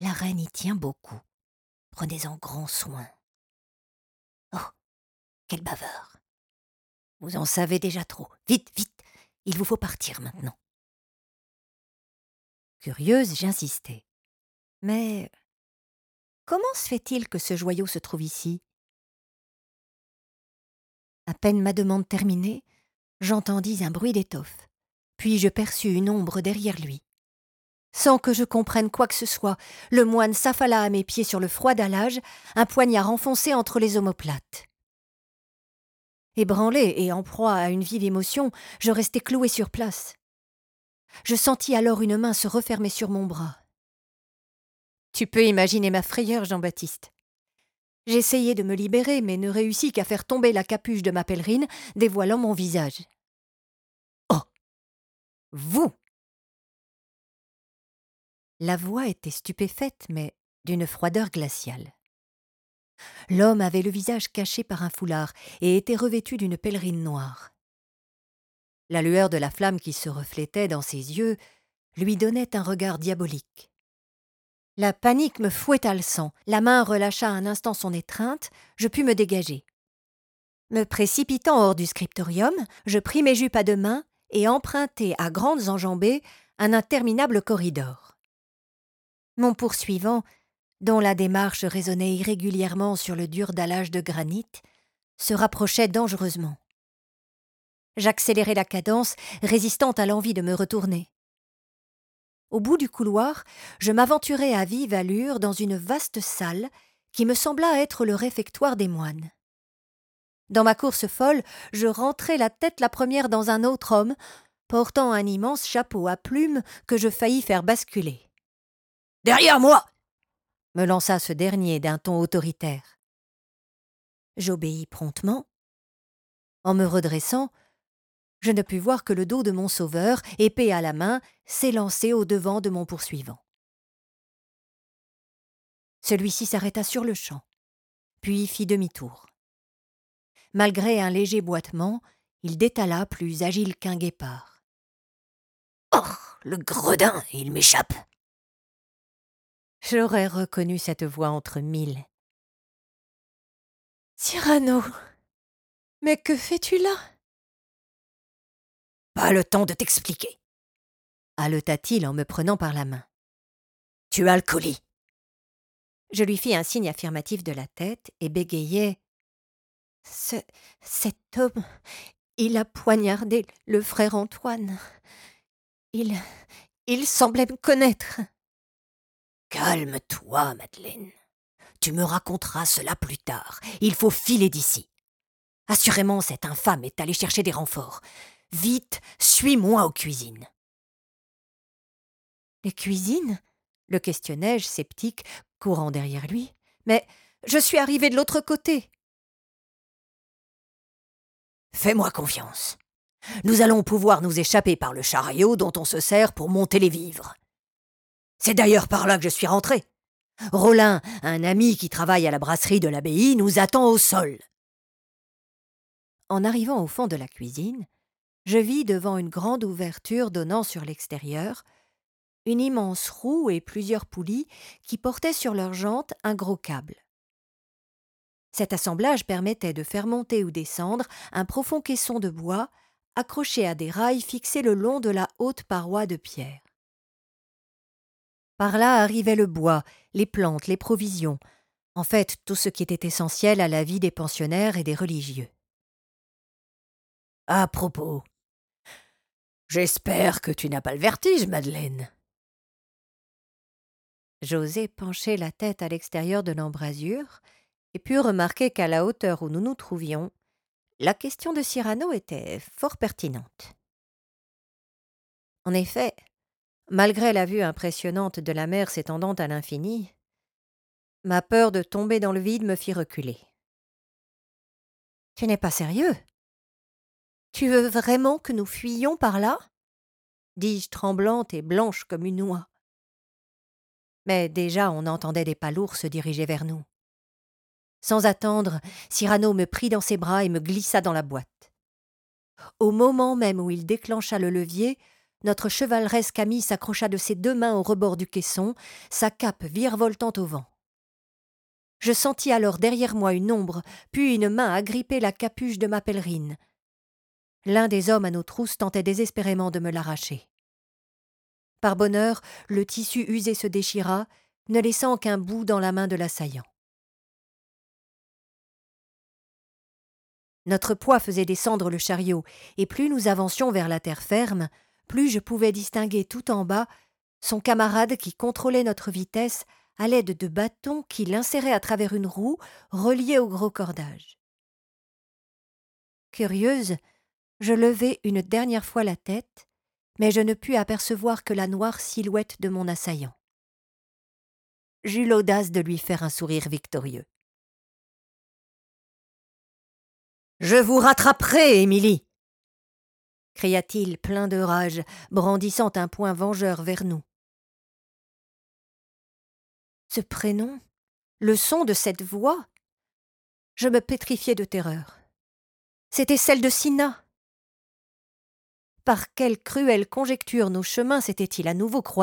La reine y tient beaucoup. Prenez-en grand soin. Oh, quel bavard. Vous en savez déjà trop. Vite, vite, il vous faut partir maintenant. » Curieuse, j'insistais. Mais comment se fait-il que ce joyau se trouve ici? À peine ma demande terminée, j'entendis un bruit d'étoffe, puis je perçus une ombre derrière lui. Sans que je comprenne quoi que ce soit, le moine s'affala à mes pieds sur le froid dallage, un poignard enfoncé entre les omoplates. Ébranlée et en proie à une vive émotion, je restai clouée sur place. Je sentis alors une main se refermer sur mon bras. Tu peux imaginer ma frayeur, Jean-Baptiste. J'essayai de me libérer, mais ne réussis qu'à faire tomber la capuche de ma pèlerine, dévoilant mon visage. « Oh, vous !» La voix était stupéfaite, mais d'une froideur glaciale. L'homme avait le visage caché par un foulard et était revêtu d'une pèlerine noire. La lueur de la flamme qui se reflétait dans ses yeux lui donnait un regard diabolique. La panique me fouetta le sang, la main relâcha un instant son étreinte, je pus me dégager. Me précipitant hors du scriptorium, je pris mes jupes à deux mains et empruntai à grandes enjambées un interminable corridor. Mon poursuivant, dont la démarche résonnait irrégulièrement sur le dur dallage de granit, se rapprochait dangereusement. J'accélérai la cadence, résistant à l'envie de me retourner. Au bout du couloir, je m'aventurai à vive allure dans une vaste salle qui me sembla être le réfectoire des moines. Dans ma course folle, je rentrai la tête la première dans un autre homme, portant un immense chapeau à plumes que je faillis faire basculer. « Derrière moi !» me lança ce dernier d'un ton autoritaire. J'obéis promptement. En me redressant, je ne pus voir que le dos de mon sauveur, épée à la main, s'élancer au-devant de mon poursuivant. Celui-ci s'arrêta sur-le-champ, puis fit demi-tour. Malgré un léger boitement, il détala plus agile qu'un guépard. « Oh, le gredin, il m'échappe !» J'aurais reconnu cette voix entre mille. « Cyrano, mais que fais-tu là ?»« Pas le temps de t'expliquer, » haleta-t-il en me prenant par la main. « Tu as le colis. » Je lui fis un signe affirmatif de la tête et bégayai. « Cet homme, il a poignardé le frère Antoine. Il semblait me connaître. » « Calme-toi, Madeleine. Tu me raconteras cela plus tard. Il faut filer d'ici. Assurément, cet infâme est allé chercher des renforts. Vite, suis-moi aux cuisines. » « Les cuisines ?» le questionnai-je, sceptique, courant derrière lui. « Mais je suis arrivé de l'autre côté. » « Fais-moi confiance. Nous allons pouvoir nous échapper par le chariot dont on se sert pour monter les vivres. C'est d'ailleurs par là que je suis rentré. Rollin, un ami qui travaille à la brasserie de l'abbaye, nous attend au sol. » En arrivant au fond de la cuisine, je vis devant une grande ouverture donnant sur l'extérieur une immense roue et plusieurs poulies qui portaient sur leurs jantes un gros câble. Cet assemblage permettait de faire monter ou descendre un profond caisson de bois accroché à des rails fixés le long de la haute paroi de pierre. Par là arrivait le bois, les plantes, les provisions, en fait tout ce qui était essentiel à la vie des pensionnaires et des religieux. « À propos, j'espère que tu n'as pas le vertige, Madeleine. » J'osai pencher la tête à l'extérieur de l'embrasure et pus remarquer qu'à la hauteur où nous nous trouvions, la question de Cyrano était fort pertinente. En effet, malgré la vue impressionnante de la mer s'étendant à l'infini, ma peur de tomber dans le vide me fit reculer. « Tu n'es pas sérieux ? Tu veux vraiment que nous fuyions par là ?» dis-je tremblante et blanche comme une oie. Mais déjà on entendait des pas lourds se diriger vers nous. Sans attendre, Cyrano me prit dans ses bras et me glissa dans la boîte. Au moment même où il déclencha le levier, Notre chevaleresque ami s'accrocha de ses 2 mains au rebord du caisson, sa cape virevoltant au vent. Je sentis alors derrière moi une ombre, puis une main agripper la capuche de ma pèlerine. L'un des hommes à nos trousses tentait désespérément de me l'arracher. Par bonheur, le tissu usé se déchira, ne laissant qu'un bout dans la main de l'assaillant. Notre poids faisait descendre le chariot, et plus nous avancions vers la terre ferme, plus je pouvais distinguer tout en bas son camarade qui contrôlait notre vitesse à l'aide de bâtons qu'il insérait à travers une roue reliée au gros cordage. Curieuse, je levai une dernière fois la tête, mais je ne pus apercevoir que la noire silhouette de mon assaillant. J'eus l'audace de lui faire un sourire victorieux. « Je vous rattraperai, Émilie !» cria-t-il plein de rage, brandissant un poing vengeur vers nous. Ce prénom, le son de cette voix, je me pétrifiai de terreur. C'était celle de Cinna. Par quelle cruelle conjecture nos chemins s'étaient-ils à nouveau croisés ?